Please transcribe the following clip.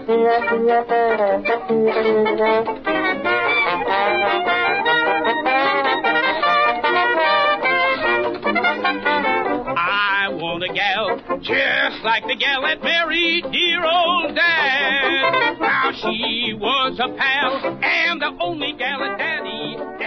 I want a gal just like the gal that married dear old Dad. Now she was a pal and the only gal that Daddy